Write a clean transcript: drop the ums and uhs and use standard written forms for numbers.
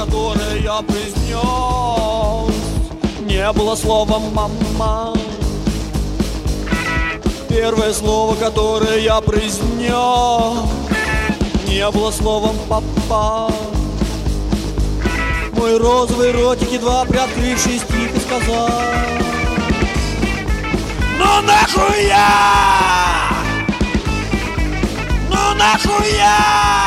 которое я произнес, не было слова «мама». Первое слово, которое я произнес, не было словом «папа». Мой розовый ротик, едва приоткрывший стих, и сказал: ну нахуя! Ну нахуя!